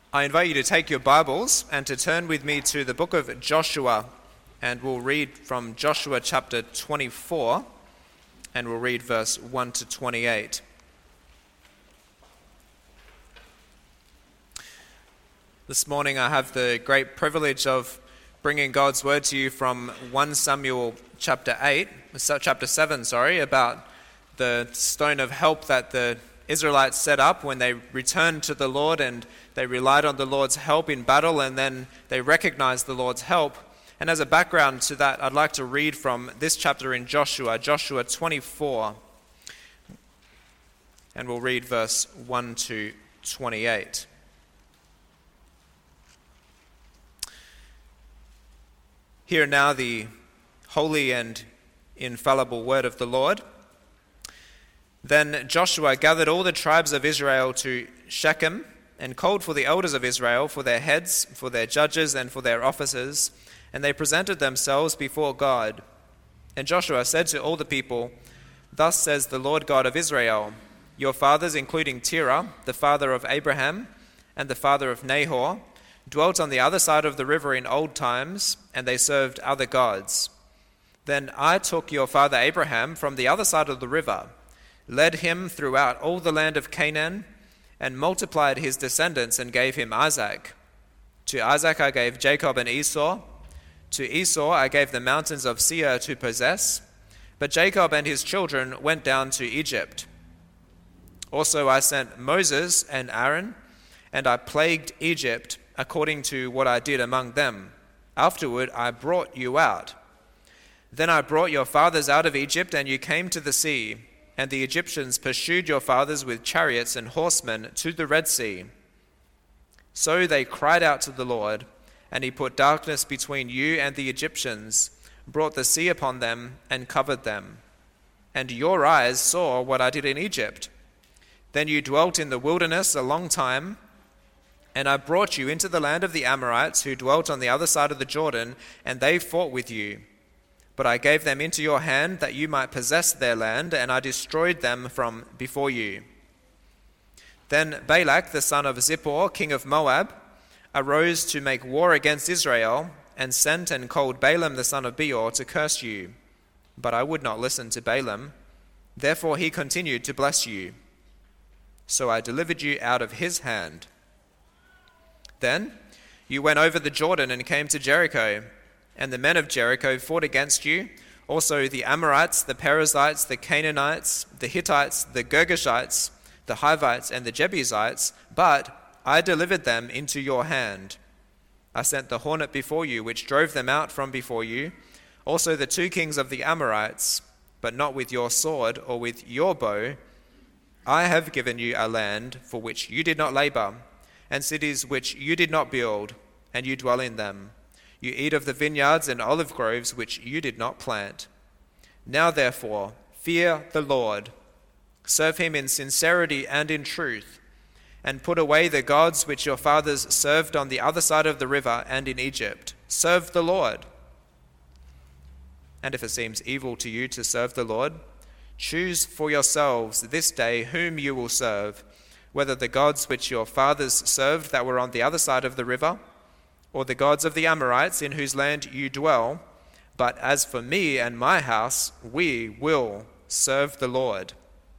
I invite you to take your Bibles and to turn with me to the book of Joshua, and we'll read from Joshua chapter 24, and we'll read verse 1 to 28. This morning I have the great privilege of bringing God's word to you from 1 Samuel chapter 7, about the stone of help that the Israelites set up when they returned to the Lord, and they relied on the Lord's help in battle, and then they recognized the Lord's help. And as a background to that, I'd like to read from this chapter in Joshua 24, and we'll read verse 1 to 28. Hear now the holy and infallible word of the Lord. Then Joshua gathered all the tribes of Israel to Shechem and called for the elders of Israel, for their heads, for their judges, and for their officers, and they presented themselves before God. And Joshua said to all the people, "Thus says the Lord God of Israel, your fathers, including Terah, the father of Abraham, and the father of Nahor, dwelt on the other side of the river in old times, and they served other gods. Then I took your father Abraham from the other side of the river, led him throughout all the land of Canaan, and multiplied his descendants and gave him Isaac. To Isaac I gave Jacob and Esau. To Esau I gave the mountains of Seir to possess. But Jacob and his children went down to Egypt. Also I sent Moses and Aaron, and I plagued Egypt according to what I did among them. Afterward I brought you out. Then I brought your fathers out of Egypt, and you came to the sea, and the Egyptians pursued your fathers with chariots and horsemen to the Red Sea. So they cried out to the Lord, and he put darkness between you and the Egyptians, brought the sea upon them, and covered them. And your eyes saw what I did in Egypt. Then you dwelt in the wilderness a long time, and I brought you into the land of the Amorites, who dwelt on the other side of the Jordan, and they fought with you. But I gave them into your hand that you might possess their land, and I destroyed them from before you. Then Balak, the son of Zippor, king of Moab, arose to make war against Israel, and sent and called Balaam the son of Beor to curse you. But I would not listen to Balaam. Therefore he continued to bless you. So I delivered you out of his hand. Then you went over the Jordan and came to Jericho, and the men of Jericho fought against you, also the Amorites, the Perizzites, the Canaanites, the Hittites, the Girgashites, the Hivites, and the Jebusites, but I delivered them into your hand. I sent the hornet before you, which drove them out from before you, also the 2 kings of the Amorites, but not with your sword or with your bow. I have given you a land for which you did not labor, and cities which you did not build, and you dwell in them. You eat of the vineyards and olive groves which you did not plant. Now therefore, fear the Lord, serve him in sincerity and in truth, and put away the gods which your fathers served on the other side of the river and in Egypt. Serve the Lord. And if it seems evil to you to serve the Lord, choose for yourselves this day whom you will serve, whether the gods which your fathers served that were on the other side of the river, or the gods of the Amorites in whose land you dwell. But as for me and my house, we will serve the Lord."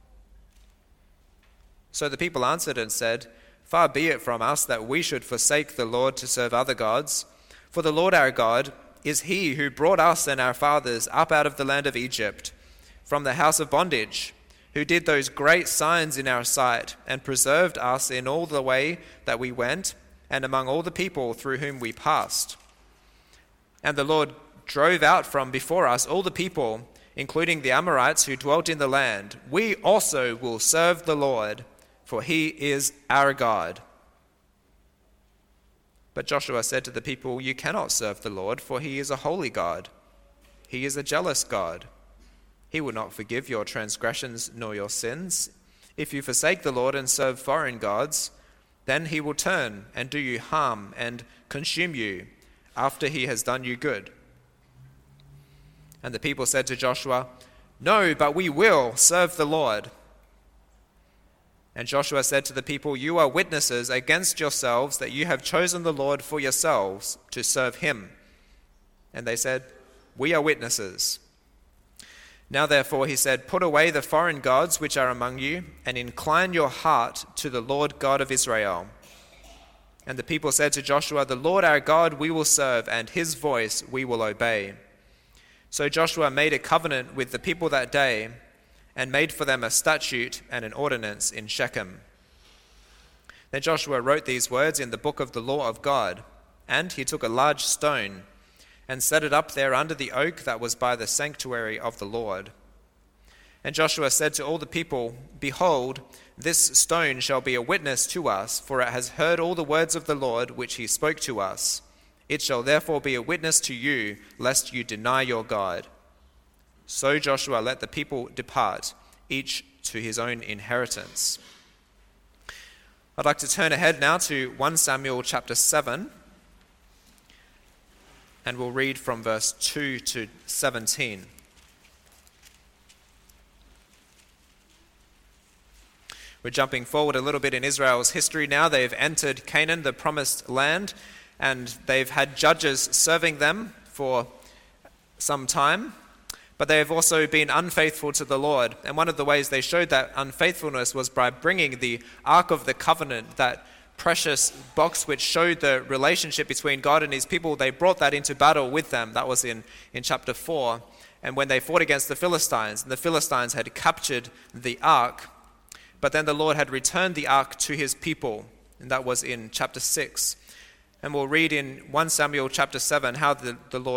So the people answered and said, "Far be it from us that we should forsake the Lord to serve other gods. For the Lord our God is he who brought us and our fathers up out of the land of Egypt, from the house of bondage, who did those great signs in our sight, and preserved us in all the way that we went, and among all the people through whom we passed. And the Lord drove out from before us all the people, including the Amorites who dwelt in the land. We also will serve the Lord, for he is our God." But Joshua said to the people, "You cannot serve the Lord, for he is a holy God. He is a jealous God. He will not forgive your transgressions nor your sins. If you forsake the Lord and serve foreign gods, then he will turn and do you harm and consume you after he has done you good." And the people said to Joshua, "No, but we will serve the Lord." And Joshua said to the people, "You are witnesses against yourselves that you have chosen the Lord for yourselves to serve him." And they said, "We are witnesses." Now therefore, he said, "Put away the foreign gods which are among you, and incline your heart to the Lord God of Israel." And the people said to Joshua, "The Lord our God we will serve, and his voice we will obey." So Joshua made a covenant with the people that day, and made for them a statute and an ordinance in Shechem. Then Joshua wrote these words in the book of the law of God, and he took a large stone and set it up there under the oak that was by the sanctuary of the Lord. And Joshua said to all the people, "Behold, this stone shall be a witness to us, for it has heard all the words of the Lord which he spoke to us. It shall therefore be a witness to you, lest you deny your God." So Joshua let the people depart, each to his own inheritance. I'd like to turn ahead now to 1 Samuel chapter 7, and we'll read from verse 2 to 17. We're jumping forward a little bit in Israel's history now. They've entered Canaan, the promised land, and they've had judges serving them for some time. But they have also been unfaithful to the Lord. And one of the ways they showed that unfaithfulness was by bringing the Ark of the Covenant, that precious box which showed the relationship between God and his people. They brought that into battle with them. That was in chapter 4. And when they fought against the Philistines, and the Philistines had captured the Ark, but then the Lord had returned the Ark to his people. And that was in chapter 6. And we'll read in 1 Samuel chapter 7 how the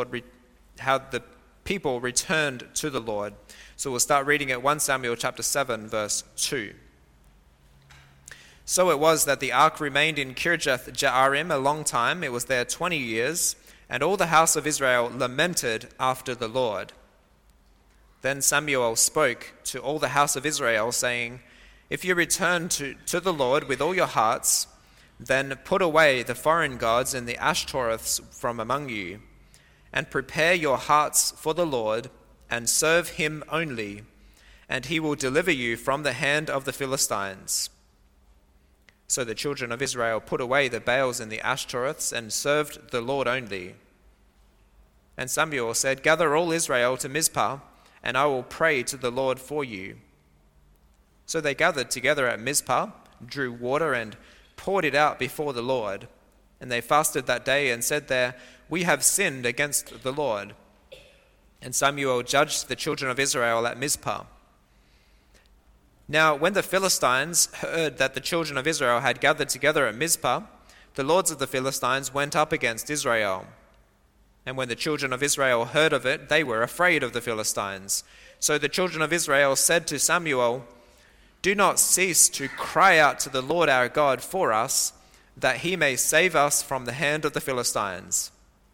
people returned to the Lord. So we'll start reading at 1 Samuel chapter 7, verse 2. "So it was that the ark remained in Kirjath-Jearim a long time. It was there 20 years, and all the house of Israel lamented after the Lord. Then Samuel spoke to all the house of Israel, saying, 'If you return to the Lord with all your hearts, then put away the foreign gods and the Ashtoreths from among you, and prepare your hearts for the Lord, and serve him only, and he will deliver you from the hand of the Philistines.' So the children of Israel put away the Baals and the Ashtoreths, and served the Lord only. And Samuel said, 'Gather all Israel to Mizpah, and I will pray to the Lord for you.' So they gathered together at Mizpah, drew water, and poured it out before the Lord. And they fasted that day and said there, 'We have sinned against the Lord.' And Samuel judged the children of Israel at Mizpah. Now when the Philistines heard that the children of Israel had gathered together at Mizpah, the lords of the Philistines went up against Israel. And when the children of Israel heard of it, they were afraid of the Philistines. So the children of Israel said to Samuel, 'Do not cease to cry out to the Lord our God for us, that he may save us from the hand of the Philistines.'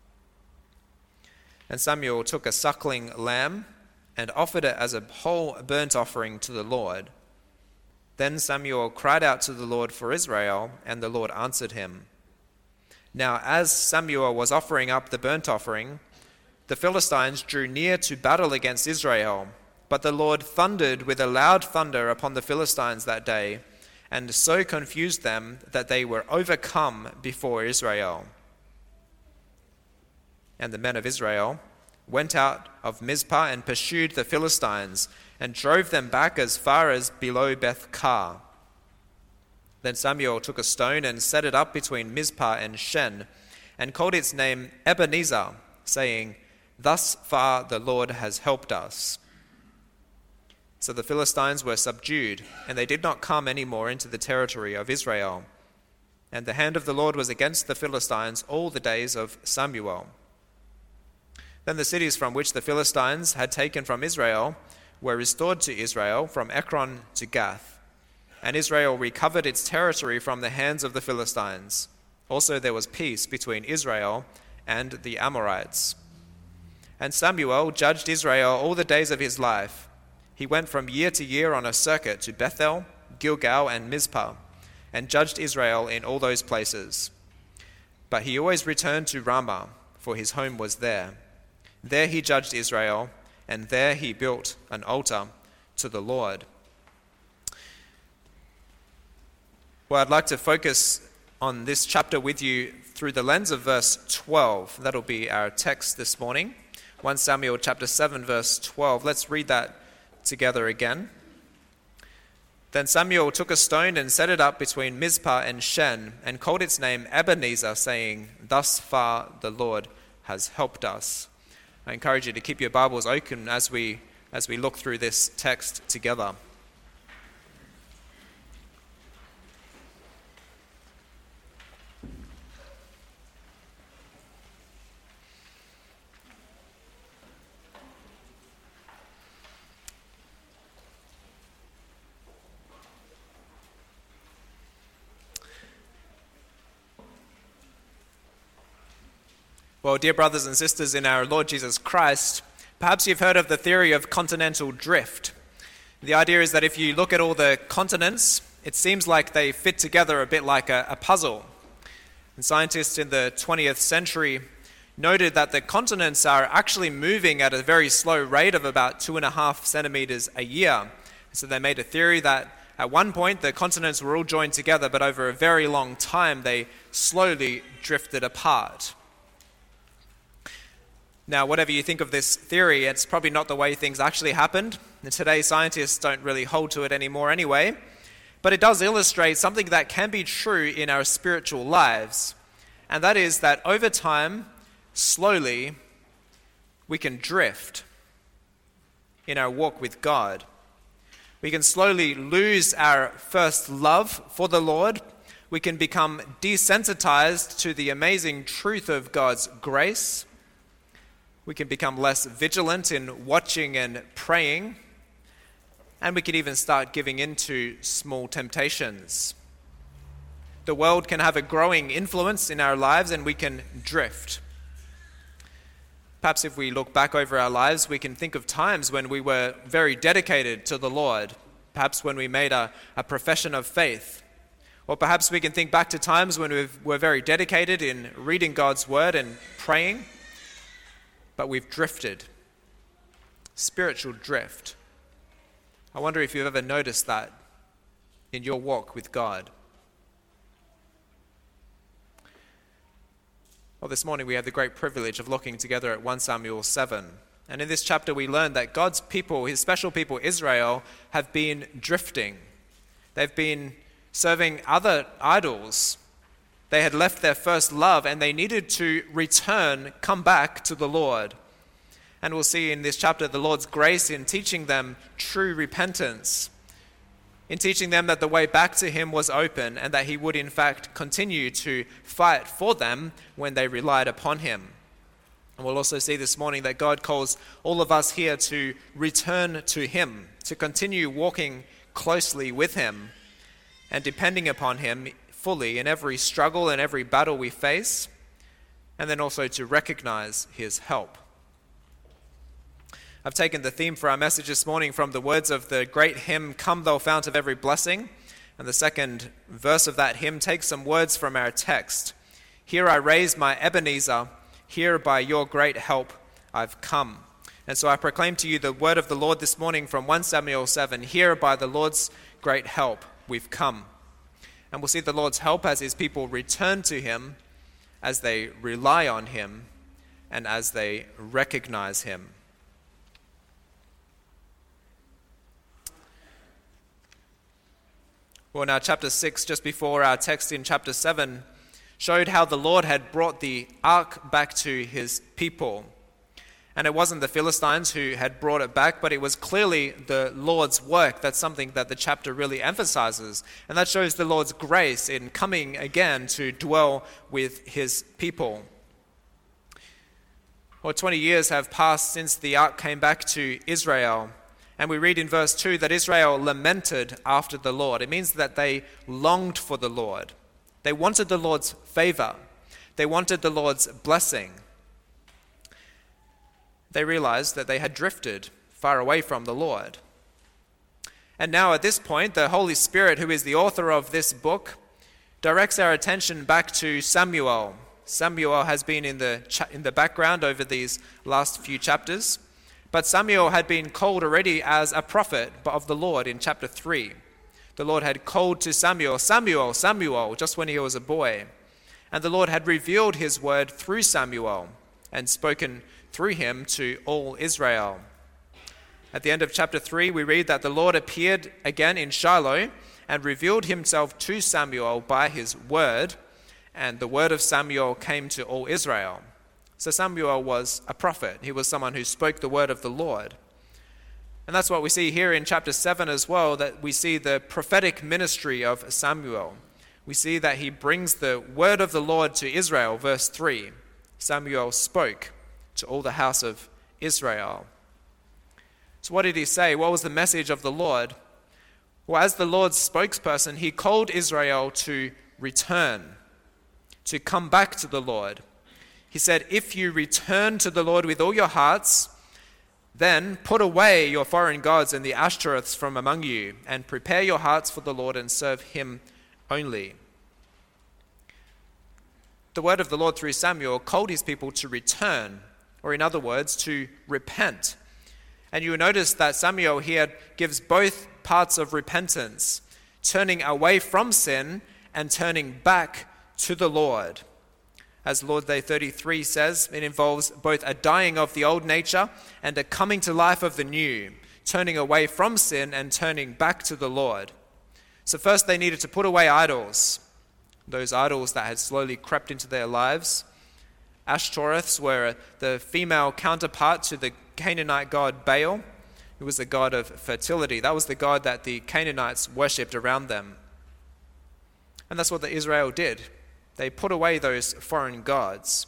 And Samuel took a suckling lamb and offered it as a whole burnt offering to the Lord. Then Samuel cried out to the Lord for Israel, and the Lord answered him. Now as Samuel was offering up the burnt offering, the Philistines drew near to battle against Israel, but the Lord thundered with a loud thunder upon the Philistines that day, and so confused them that they were overcome before Israel. And the men of Israel went out of Mizpah and pursued the Philistines, and drove them back as far as below Beth-kar. Then Samuel took a stone and set it up between Mizpah and Shen, and called its name Ebenezer, saying, 'Thus far the Lord has helped us.' So the Philistines were subdued, and they did not come any more into the territory of Israel. And the hand of the Lord was against the Philistines all the days of Samuel. Then the cities from which the Philistines had taken from Israel were restored to Israel, from Ekron to Gath. And Israel recovered its territory from the hands of the Philistines. Also there was peace between Israel and the Amorites. And Samuel judged Israel all the days of his life. He went from year to year on a circuit to Bethel, Gilgal, and Mizpah, and judged Israel in all those places. But he always returned to Ramah, for his home was there. There he judged Israel, and there he built an altar to the Lord." Well, I'd like to focus on this chapter with you through the lens of verse 12. That'll be our text this morning. 1 Samuel chapter 7, verse 12. Let's read that together again. Then Samuel took a stone and set it up between Mizpah and Shen, and called its name Ebenezer, saying, "Thus far the Lord has helped us." I encourage you to keep your Bibles open as we look through this text together. Well, dear brothers and sisters in our Lord Jesus Christ, perhaps you've heard of the theory of continental drift. The idea is that if you look at all the continents, it seems like they fit together a bit like a puzzle. And scientists in the 20th century noted that the continents are actually moving at a very slow rate of about 2.5 centimeters a year. So they made a theory that at one point the continents were all joined together, but over a very long time they slowly drifted apart. Now, whatever you think of this theory, it's probably not the way things actually happened. And today, scientists don't really hold to it anymore anyway. But it does illustrate something that can be true in our spiritual lives. And that is that over time, slowly, we can drift in our walk with God. We can slowly lose our first love for the Lord. We can become desensitized to the amazing truth of God's grace. We can become less vigilant in watching and praying, and we can even start giving in to small temptations. The world can have a growing influence in our lives, and we can drift. Perhaps if we look back over our lives, we can think of times when we were very dedicated to the Lord, perhaps when we made a profession of faith. Or perhaps we can think back to times when we were very dedicated in reading God's word and praying, but we've drifted. Spiritual drift. I wonder if you've ever noticed that in your walk with God. Well, this morning we have the great privilege of looking together at 1 Samuel 7. And in this chapter we learn that God's people, his special people Israel, have been drifting. They've been serving other idols. They had left their first love and they needed to come back to the Lord. And we'll see in this chapter the Lord's grace in teaching them true repentance, in teaching them that the way back to him was open and that he would in fact continue to fight for them when they relied upon him. And we'll also see this morning that God calls all of us here to return to him, to continue walking closely with him and depending upon him fully in every struggle and every battle we face, and then also to recognize his help. I've taken the theme for our message this morning from the words of the great hymn, "Come Thou Fount of Every Blessing," and the second verse of that hymn takes some words from our text. "Here I raise my Ebenezer, here by your great help I've come." And so I proclaim to you the word of the Lord this morning from 1 Samuel 7, "Here by the Lord's great help we've come." And we'll see the Lord's help as his people return to him, as they rely on him, and as they recognize him. Well, now chapter 6, just before our text in chapter 7, showed how the Lord had brought the ark back to his people. And it wasn't the Philistines who had brought it back, but it was clearly the Lord's work. That's something that the chapter really emphasizes. And that shows the Lord's grace in coming again to dwell with his people. Well, 20 years have passed since the ark came back to Israel. And we read in verse 2 that Israel lamented after the Lord. It means that they longed for the Lord. They wanted the Lord's favor. They wanted the Lord's blessing. They realized that they had drifted far away from the Lord. And now at this point, the Holy Spirit, who is the author of this book, directs our attention back to Samuel. Samuel has been in the background over these last few chapters, but Samuel had been called already as a prophet of the Lord in chapter 3. The Lord had called to Samuel, "Samuel, Samuel," just when he was a boy. And the Lord had revealed his word through Samuel and spoken through him to all Israel. At the end of chapter 3, we read that the Lord appeared again in Shiloh and revealed himself to Samuel by his word, and the word of Samuel came to all Israel. So Samuel was a prophet. He was someone who spoke the word of the Lord. And that's what we see here in chapter 7 as well, that we see the prophetic ministry of Samuel. We see that he brings the word of the Lord to Israel, verse 3. Samuel spoke to all the house of Israel. So what did he say? What was the message of the Lord? Well, as the Lord's spokesperson, he called Israel to return, to come back to the Lord. He said, "If you return to the Lord with all your hearts, then put away your foreign gods and the Ashtoreths from among you, and prepare your hearts for the Lord and serve him only." The word of the Lord through Samuel called his people to return, or in other words, to repent. And you will notice that Samuel here gives both parts of repentance, turning away from sin and turning back to the Lord. As Lord's Day 33 says, it involves both a dying of the old nature and a coming to life of the new, turning away from sin and turning back to the Lord. So first they needed to put away idols, those idols that had slowly crept into their lives. Ashtoreths were the female counterpart to the Canaanite god Baal, who was the god of fertility. That was the god that the Canaanites worshipped around them. And that's what the Israel did. They put away those foreign gods.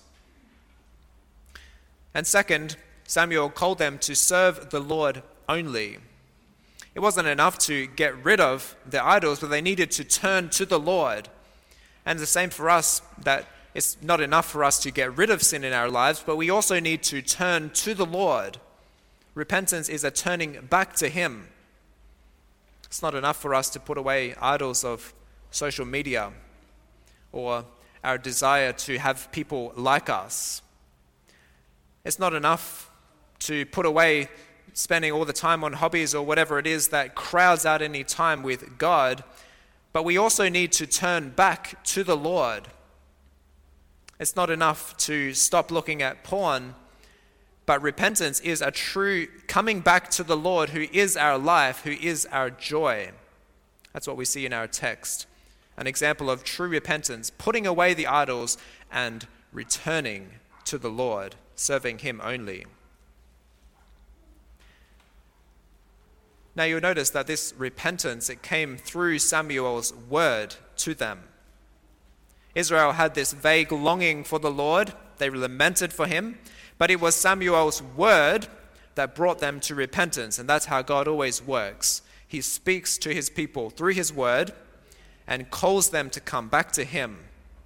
And second, Samuel called them to serve the Lord only. It wasn't enough to get rid of the idols, but they needed to turn to the Lord. And the same for us, that it's not enough for us to get rid of sin in our lives, but we also need to turn to the Lord. Repentance is a turning back to him. It's not enough for us to put away idols of social media or our desire to have people like us. It's not enough to put away spending all the time on hobbies or whatever it is that crowds out any time with God, but we also need to turn back to the Lord. It's not enough to stop looking at porn, but repentance is a true coming back to the Lord, who is our life, who is our joy. That's what we see in our text. An example of true repentance, putting away the idols and returning to the Lord, serving him only. Now you'll notice that this repentance, it came through Samuel's word to them. Israel had this vague longing for the Lord. They lamented for him, but it was Samuel's word that brought them to repentance, and that's how God always works. He speaks to his people through his word and calls them to come back to him.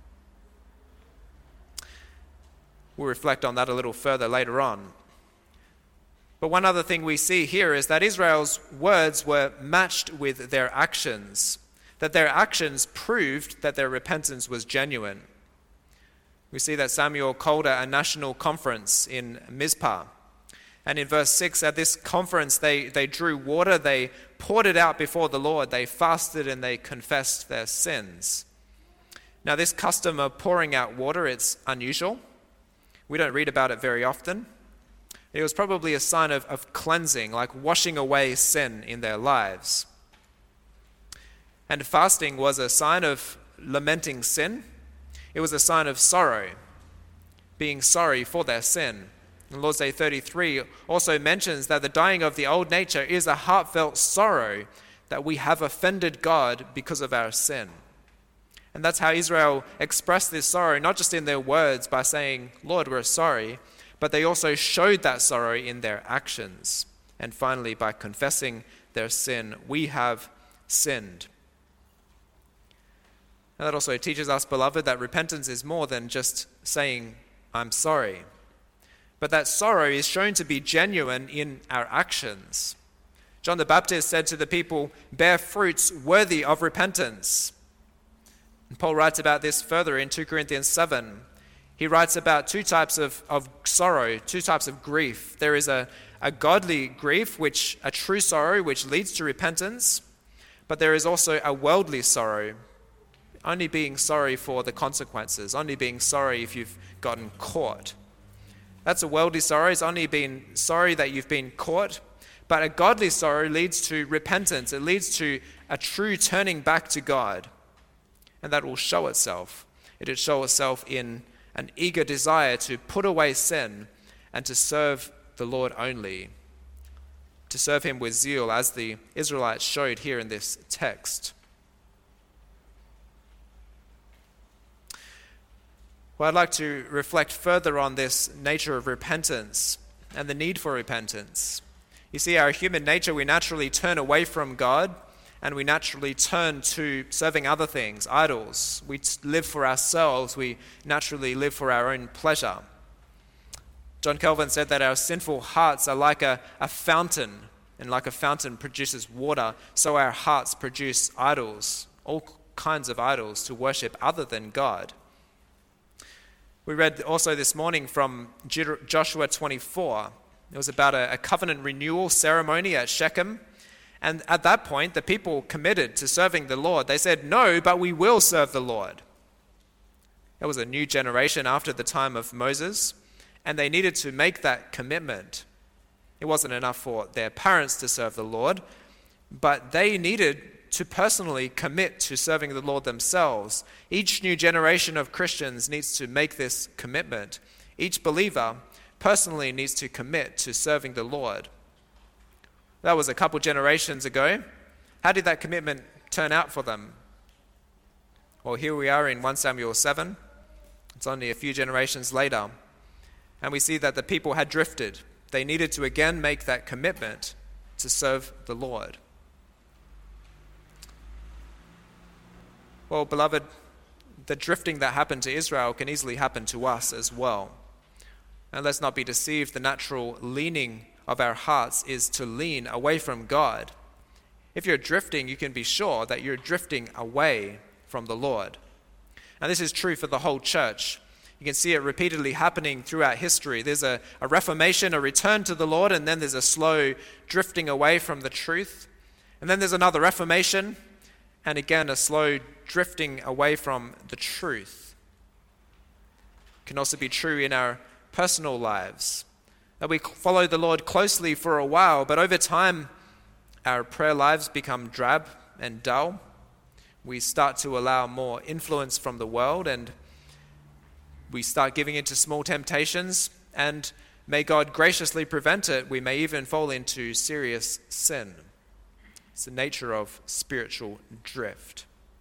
We'll reflect on that a little further later on. But one other thing we see here is that Israel's words were matched with their actions, that their actions proved that their repentance was genuine. We see that Samuel called a national conference in Mizpah. And in verse 6, at this conference, they drew water, they poured it out before the Lord, they fasted and they confessed their sins. Now, this custom of pouring out water, it's unusual. We don't read about it very often. It was probably a sign of cleansing, like washing away sin in their lives. And fasting was a sign of lamenting sin. It was a sign of sorrow, being sorry for their sin. And Lord's Day 33 also mentions that the dying of the old nature is a heartfelt sorrow that we have offended God because of our sin. And that's how Israel expressed this sorrow, not just in their words by saying, "Lord, we're sorry," but they also showed that sorrow in their actions. And finally, by confessing their sin, we have sinned. And that also teaches us, beloved, that repentance is more than just saying, "I'm sorry." But that sorrow is shown to be genuine in our actions. John the Baptist said to the people, "Bear fruits worthy of repentance." And Paul writes about this further in 2 Corinthians 7. He writes about two types of sorrow, two types of grief. There is a godly grief, a true sorrow, which leads to repentance. But there is also a worldly sorrow, only being sorry for the consequences, only being sorry if you've gotten caught. That's a worldly sorrow. It's only being sorry that you've been caught. But a godly sorrow leads to repentance. It leads to a true turning back to God. And that will show itself. It will show itself in an eager desire to put away sin and to serve the Lord only. To serve him with zeal, as the Israelites showed here in this text. Well, I'd like to reflect further on this nature of repentance and the need for repentance. You see, our human nature, we naturally turn away from God and we naturally turn to serving other things, idols. We live for ourselves. We naturally live for our own pleasure. John Calvin said that our sinful hearts are like a fountain, and like a fountain produces water, so our hearts produce idols, all kinds of idols to worship other than God. We read also this morning from Joshua 24. It was about a covenant renewal ceremony at Shechem. And at that point, the people committed to serving the Lord. They said, "No, but we will serve the Lord." It was a new generation after the time of Moses, and they needed to make that commitment. It wasn't enough for their parents to serve the Lord, but they needed to personally commit to serving the Lord themselves. Each new generation of Christians needs to make this commitment. Each believer personally needs to commit to serving the Lord. That was a couple generations ago. How did that commitment turn out for them? Well, here we are in 1 Samuel 7. It's only a few generations later. And we see that the people had drifted. They needed to again make that commitment to serve the Lord. Well, beloved, the drifting that happened to Israel can easily happen to us as well. And let's not be deceived, the natural leaning of our hearts is to lean away from God. If you're drifting, you can be sure that you're drifting away from the Lord. And this is true for the whole church. You can see it repeatedly happening throughout history. There's a reformation, a return to the Lord, and then there's a slow drifting away from the truth. And then there's another reformation, and again a slow drifting away from the truth. It can also be true in our personal lives, that we follow the Lord closely for a while, but over time our prayer lives become drab and dull. We start to allow more influence from the world, and we start giving into small temptations, and may God graciously prevent it. We may even fall into serious sin. It's the nature of spiritual drift.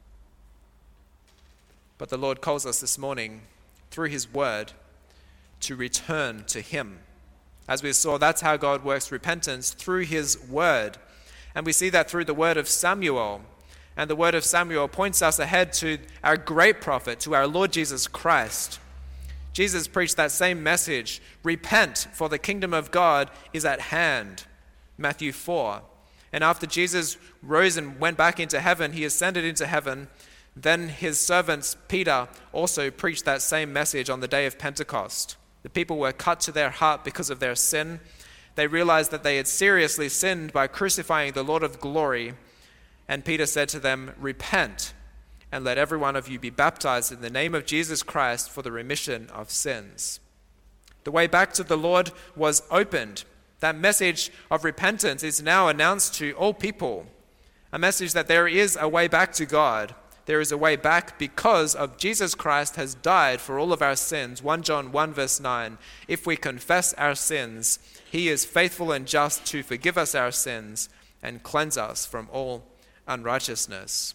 But the Lord calls us this morning, through his word, to return to him. As we saw, that's how God works repentance, through his word. And we see that through the word of Samuel. And the word of Samuel points us ahead to our great prophet, to our Lord Jesus Christ. Jesus preached that same message: repent, for the kingdom of God is at hand. Matthew 4. And after Jesus rose and went back into heaven, he ascended into heaven. Then his servants, Peter, also preached that same message on the day of Pentecost. The people were cut to their heart because of their sin. They realized that they had seriously sinned by crucifying the Lord of glory. And Peter said to them, "Repent, and let every one of you be baptized in the name of Jesus Christ for the remission of sins." The way back to the Lord was opened. That message of repentance is now announced to all people. A message that there is a way back to God. There is a way back because of Jesus Christ has died for all of our sins. 1 John 1 verse 9. If we confess our sins, he is faithful and just to forgive us our sins and cleanse us from all unrighteousness.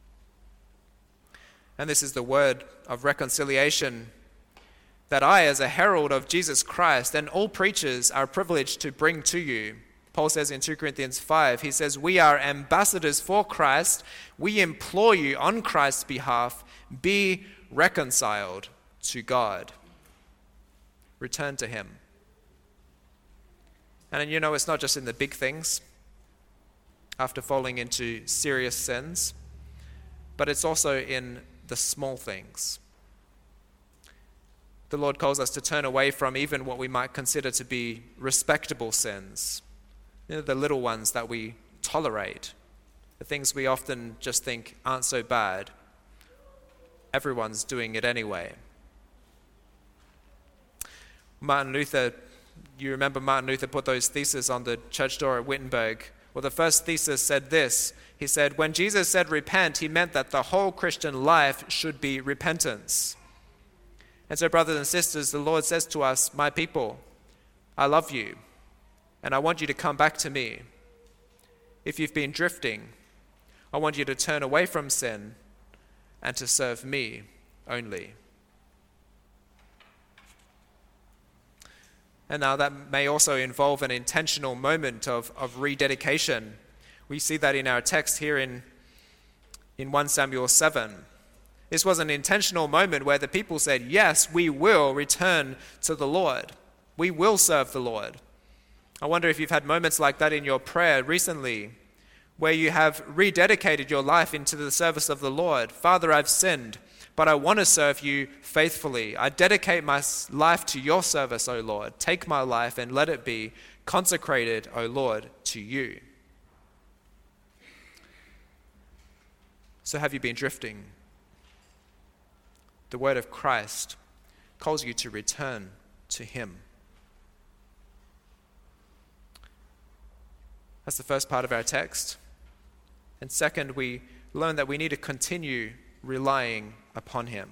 And this is the word of reconciliation that I, as a herald of Jesus Christ, and all preachers are privileged to bring to you. Paul says in 2 Corinthians 5, he says, "We are ambassadors for Christ. We implore you on Christ's behalf, be reconciled to God." Return to him. And you know, it's not just in the big things, after falling into serious sins, but it's also in the small things. The Lord calls us to turn away from even what we might consider to be respectable sins. You know, the little ones that we tolerate, the things we often just think aren't so bad. Everyone's doing it anyway. Martin Luther, you remember Martin Luther put those theses on the church door at Wittenberg. Well, the first thesis said this. He said, when Jesus said repent, he meant that the whole Christian life should be repentance. And so, brothers and sisters, the Lord says to us, my people, I love you, and I want you to come back to me. If you've been drifting, I want you to turn away from sin and to serve me only. And now that may also involve an intentional moment of rededication. We see that in our text here in 1 Samuel 7. This was an intentional moment where the people said, yes, we will return to the Lord. We will serve the Lord. I wonder if you've had moments like that in your prayer recently, where you have rededicated your life into the service of the Lord. Father, I've sinned, but I want to serve you faithfully. I dedicate my life to your service, O Lord. Take my life and let it be consecrated, O Lord, to you. So have you been drifting? The word of Christ calls you to return to him. That's the first part of our text. And second, we learn that we need to continue relying upon him.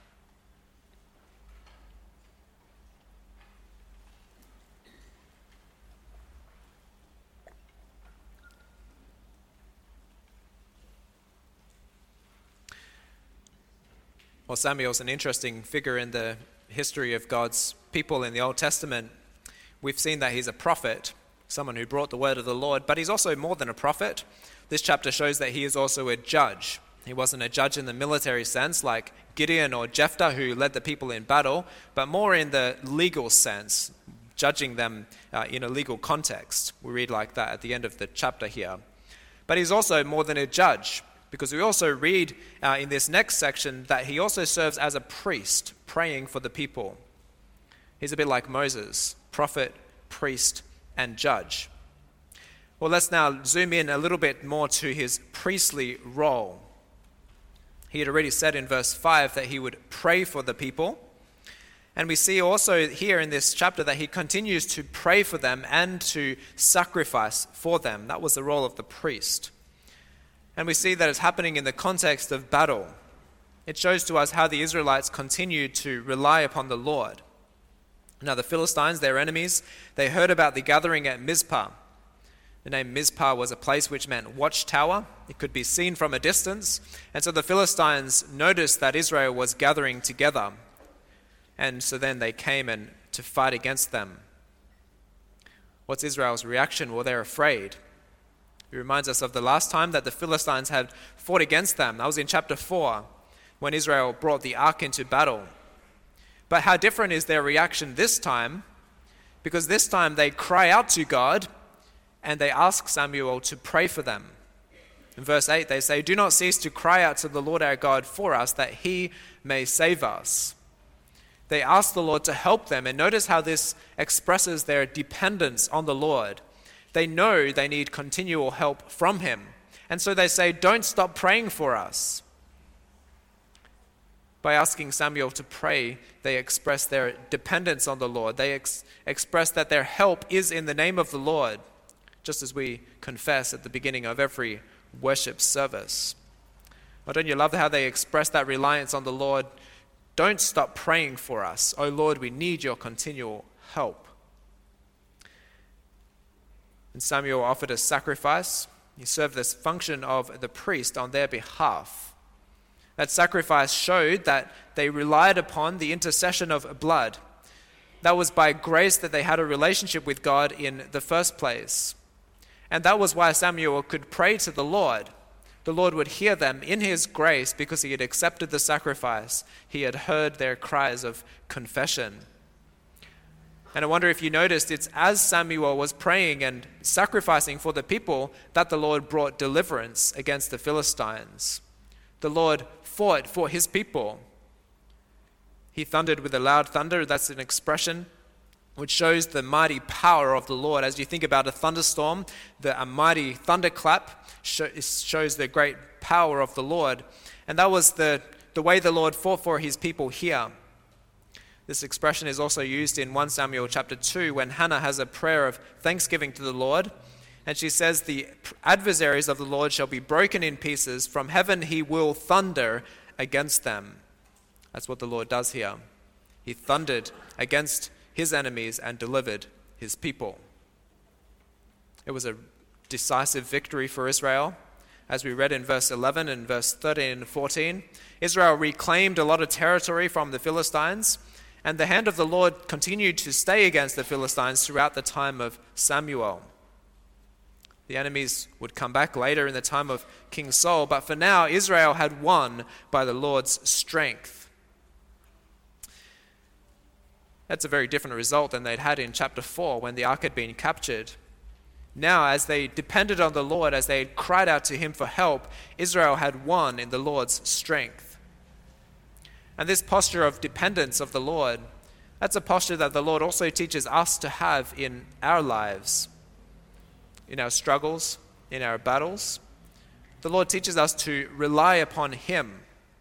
Well, Samuel's an interesting figure in the history of God's people in the Old Testament. We've seen that he's a prophet, someone who brought the word of the Lord, but he's also more than a prophet. This chapter shows that he is also a judge. He wasn't a judge in the military sense like Gideon or Jephthah, who led the people in battle, but more in the legal sense, judging them in a legal context. We read like that at the end of the chapter here. But he's also more than a judge, because we also read in this next section that he also serves as a priest, praying for the people. He's a bit like Moses, prophet, priest, and judge. Well, let's now zoom in a little bit more to his priestly role. He had already said in verse 5 that he would pray for the people. And we see also here in this chapter that he continues to pray for them and to sacrifice for them. That was the role of the priest. And we see that it's happening in the context of battle. It shows to us how the Israelites continued to rely upon the Lord. Now the Philistines, their enemies, they heard about the gathering at Mizpah. The name Mizpah was a place which meant watchtower. It could be seen from a distance. And so the Philistines noticed that Israel was gathering together. And so then they came and to fight against them. What's Israel's reaction? Well, they're afraid. It reminds us of the last time that the Philistines had fought against them. That was in chapter 4, when Israel brought the ark into battle. But how different is their reaction this time? Because this time they cry out to God and they ask Samuel to pray for them. In verse 8 they say, "Do not cease to cry out to the Lord our God for us, that he may save us." They ask the Lord to help them, and notice how this expresses their dependence on the Lord. They know they need continual help from him. And so they say, "Don't stop praying for us." By asking Samuel to pray, they express their dependence on the Lord. They express that their help is in the name of the Lord, just as we confess at the beginning of every worship service. Well, don't you love how they express that reliance on the Lord? Don't stop praying for us. Oh Lord, we need your continual help. And Samuel offered a sacrifice. He served this function of the priest on their behalf. That sacrifice showed that they relied upon the intercession of blood. That was by grace that they had a relationship with God in the first place. And that was why Samuel could pray to the Lord. The Lord would hear them in his grace because he had accepted the sacrifice. He had heard their cries of confession. And I wonder if you noticed, it's as Samuel was praying and sacrificing for the people that the Lord brought deliverance against the Philistines. The Lord fought for his people. He thundered with a loud thunder. That's an expression which shows the mighty power of the Lord. As you think about a thunderstorm, a mighty thunderclap shows the great power of the Lord. And that was the way the Lord fought for his people here. This expression is also used in 1 Samuel chapter 2 when Hannah has a prayer of thanksgiving to the Lord. And she says, the adversaries of the Lord shall be broken in pieces. From heaven he will thunder against them. That's what the Lord does here. He thundered against his enemies and delivered his people. It was a decisive victory for Israel. As we read in verse 11 and verse 13 and 14, Israel reclaimed a lot of territory from the Philistines, and the hand of the Lord continued to stay against the Philistines throughout the time of Samuel. The enemies would come back later in the time of King Saul, but for now Israel had won by the Lord's strength. That's a very different result than they'd had in chapter 4 when the ark had been captured. Now, as they depended on the Lord, as they had cried out to him for help, Israel had won in the Lord's strength. And this posture of dependence of the Lord, that's a posture that the Lord also teaches us to have in our lives, in our struggles, in our battles. The Lord teaches us to rely upon him.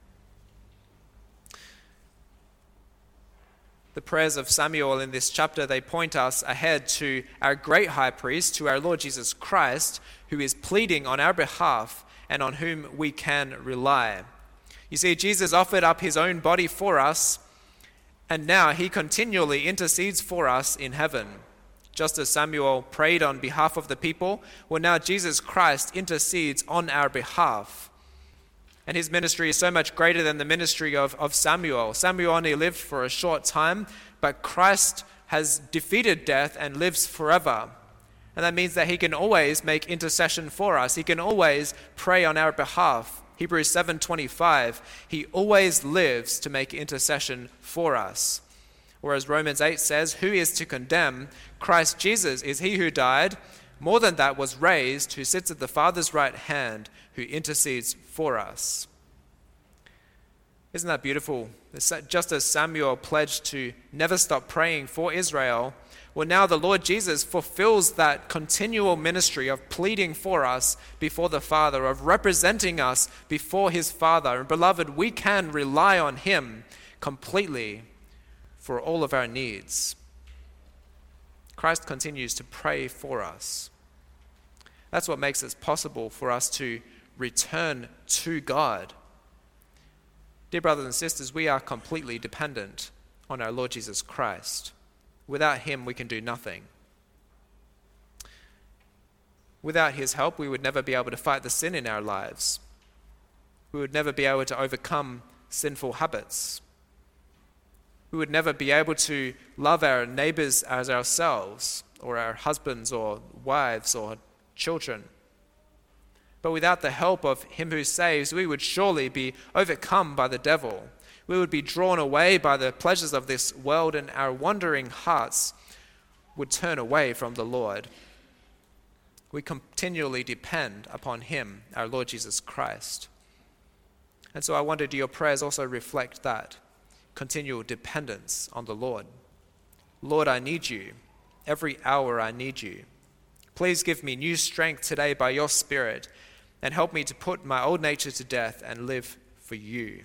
The prayers of Samuel in this chapter, they point us ahead to our great high priest, to our Lord Jesus Christ, who is pleading on our behalf and on whom we can rely. You see, Jesus offered up his own body for us, and now he continually intercedes for us in heaven. Just as Samuel prayed on behalf of the people, well, now Jesus Christ intercedes on our behalf. And his ministry is so much greater than the ministry of Samuel. Samuel only lived for a short time, but Christ has defeated death and lives forever. And that means that he can always make intercession for us. He can always pray on our behalf. Hebrews 7:25, he always lives to make intercession for us. Whereas Romans 8 says, who is to condemn? Christ Jesus is he who died, more than that was raised, who sits at the Father's right hand, who intercedes for us. Isn't that beautiful? Just as Samuel pledged to never stop praying for Israel, well, now the Lord Jesus fulfills that continual ministry of pleading for us before the Father, of representing us before his Father. And beloved, we can rely on him completely for all of our needs. Christ continues to pray for us. That's what makes it possible for us to return to God. Dear brothers and sisters, we are completely dependent on our Lord Jesus Christ. Without him, we can do nothing. Without his help, we would never be able to fight the sin in our lives. We would never be able to overcome sinful habits. We would never be able to love our neighbors as ourselves, or our husbands or wives or children. But without the help of him who saves, we would surely be overcome by the devil. We would be drawn away by the pleasures of this world, and our wandering hearts would turn away from the Lord. We continually depend upon him, our Lord Jesus Christ. And so I wonder, do your prayers also reflect that continual dependence on the Lord? Lord, I need you. Every hour I need you. Please give me new strength today by your Spirit, and help me to put my old nature to death and live for you.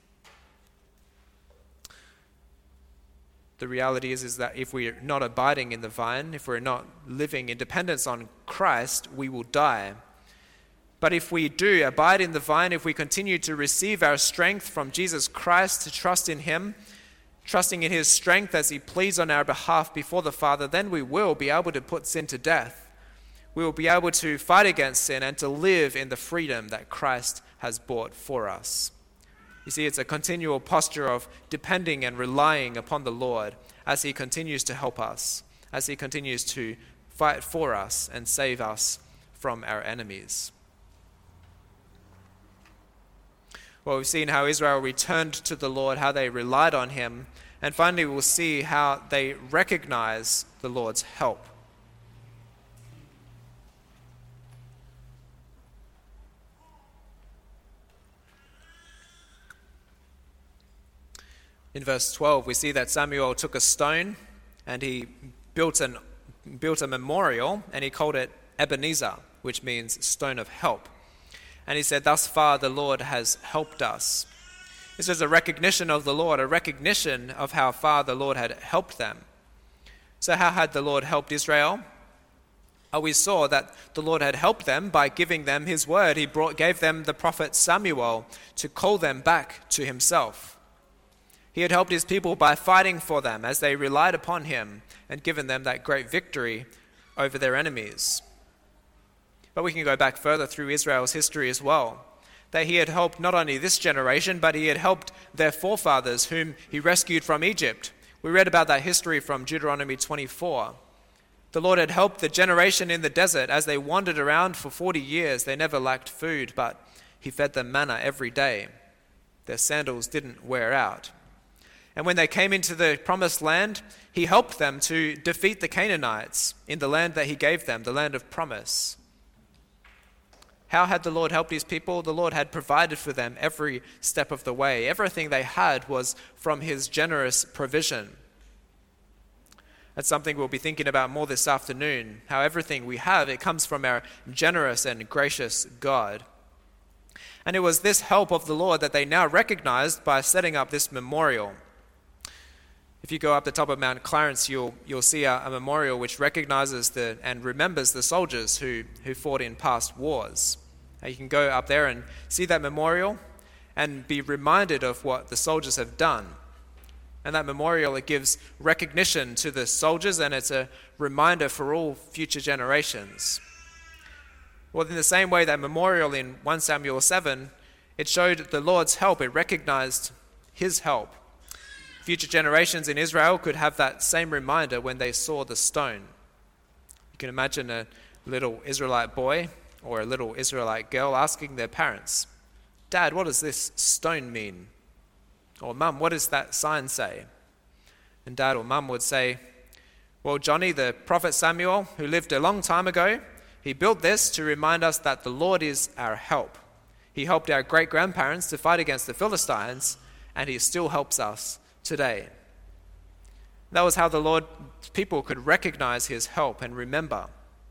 The reality is that if we're not abiding in the vine, if we're not living in dependence on Christ, we will die. But if we do abide in the vine, if we continue to receive our strength from Jesus Christ, to trust in him, trusting in his strength as he pleads on our behalf before the Father, then we will be able to put sin to death. We will be able to fight against sin and to live in the freedom that Christ has bought for us. You see, it's a continual posture of depending and relying upon the Lord as he continues to help us, as he continues to fight for us and save us from our enemies. Well, we've seen how Israel returned to the Lord, how they relied on him, and finally we'll see how they recognize the Lord's help. In verse 12, we see that Samuel took a stone and he built a memorial, and he called it Ebenezer, which means stone of help. And he said, "Thus far the Lord has helped us." This was a recognition of the Lord, a recognition of how far the Lord had helped them. So how had the Lord helped Israel? We saw that the Lord had helped them by giving them his word. He gave them the prophet Samuel to call them back to himself. He had helped his people by fighting for them as they relied upon him and given them that great victory over their enemies. But we can go back further through Israel's history as well, that he had helped not only this generation, but he had helped their forefathers whom he rescued from Egypt. We read about that history from Deuteronomy 24. The Lord had helped the generation in the desert as they wandered around for 40 years. They never lacked food, but he fed them manna every day. Their sandals didn't wear out. And when they came into the promised land, he helped them to defeat the Canaanites in the land that he gave them, the land of promise. How had the Lord helped his people? The Lord had provided for them every step of the way. Everything they had was from his generous provision. That's something we'll be thinking about more this afternoon, how everything we have, it comes from our generous and gracious God. And it was this help of the Lord that they now recognized by setting up this memorial. If you go up the top of Mount Clarence, you'll see a memorial which recognizes and remembers the soldiers who fought in past wars. You can go up there and see that memorial and be reminded of what the soldiers have done. And that memorial, it gives recognition to the soldiers, and it's a reminder for all future generations. Well, in the same way, that memorial in 1 Samuel 7, it showed the Lord's help. It recognized his help. Future generations in Israel could have that same reminder when they saw the stone. You can imagine a little Israelite boy or a little Israelite girl asking their parents, "Dad, what does this stone mean?" Or, "Mum, what does that sign say?" And Dad or Mum would say, "Well, Johnny, the prophet Samuel, who lived a long time ago, he built this to remind us that the Lord is our help. He helped our great-grandparents to fight against the Philistines, and he still helps us today." That was how the Lord's people could recognize his help and remember.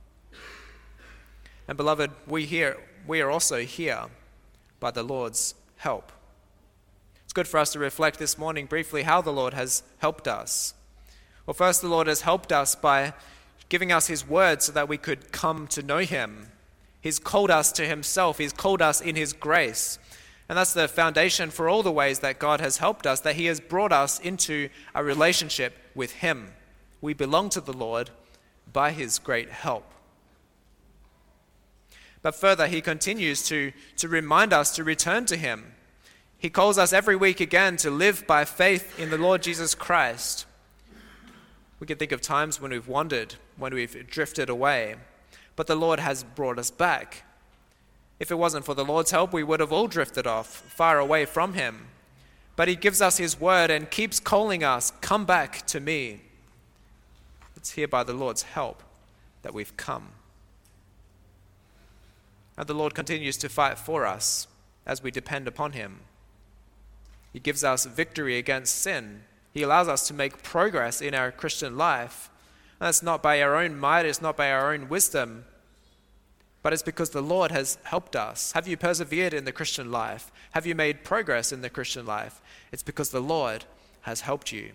And beloved, we are also here by the Lord's help. It's good for us to reflect this morning briefly how the Lord has helped us. Well, first, the Lord has helped us by giving us his word so that we could come to know him. He's called us to himself. He's called us in his grace. And that's the foundation for all the ways that God has helped us, that he has brought us into a relationship with him. We belong to the Lord by his great help. But further, he continues to remind us to return to him. He calls us every week again to live by faith in the Lord Jesus Christ. We can think of times when we've wandered, when we've drifted away, but the Lord has brought us back. If it wasn't for the Lord's help, we would have all drifted off, far away from him. But he gives us his word and keeps calling us, "Come back to me." It's here by the Lord's help that we've come. And the Lord continues to fight for us as we depend upon him. He gives us victory against sin. He allows us to make progress in our Christian life. And that's not by our own might, it's not by our own wisdom, but it's because the Lord has helped us. Have you persevered in the Christian life? Have you made progress in the Christian life? It's because the Lord has helped you.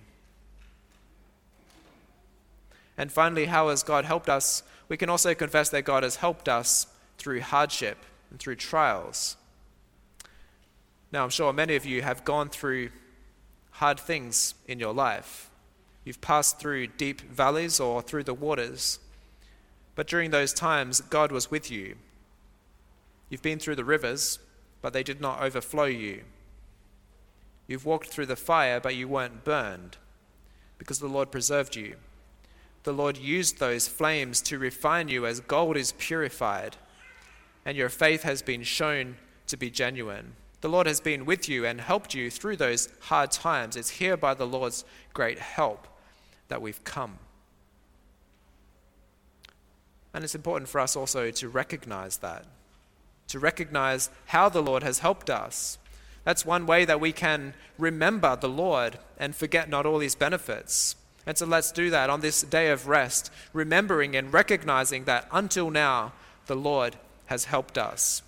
And finally, how has God helped us? We can also confess that God has helped us through hardship and through trials. Now, I'm sure many of you have gone through hard things in your life. You've passed through deep valleys or through the waters. But during those times, God was with you. You've been through the rivers, but they did not overflow you. You've walked through the fire, but you weren't burned, because the Lord preserved you. The Lord used those flames to refine you as gold is purified, and your faith has been shown to be genuine. The Lord has been with you and helped you through those hard times. It's here by the Lord's great help that we've come. And it's important for us also to recognize that, to recognize how the Lord has helped us. That's one way that we can remember the Lord and forget not all his benefits. And so let's do that on this day of rest, remembering and recognizing that until now, the Lord has helped us.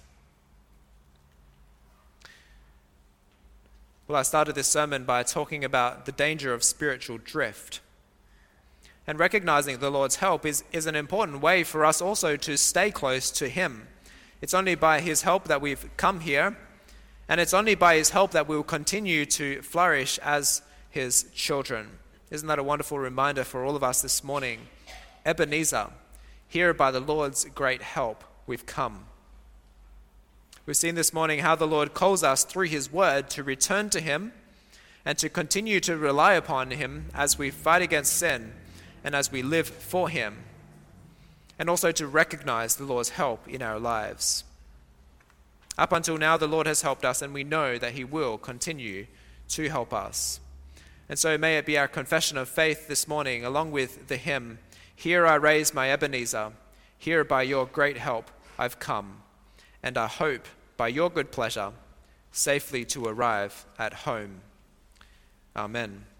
Well, I started this sermon by talking about the danger of spiritual drift. And recognizing the Lord's help is an important way for us also to stay close to Him. It's only by His help that we've come here, and it's only by His help that we will continue to flourish as His children. Isn't that a wonderful reminder for all of us this morning? Ebenezer, here by the Lord's great help, we've come. We've seen this morning how the Lord calls us through His word to return to Him and to continue to rely upon Him as we fight against sin and as we live for Him, and also to recognize the Lord's help in our lives. Up until now, the Lord has helped us, and we know that He will continue to help us. And so may it be our confession of faith this morning, along with the hymn, "Here I raise my Ebenezer, here by your great help I've come, and I hope by your good pleasure safely to arrive at home." Amen.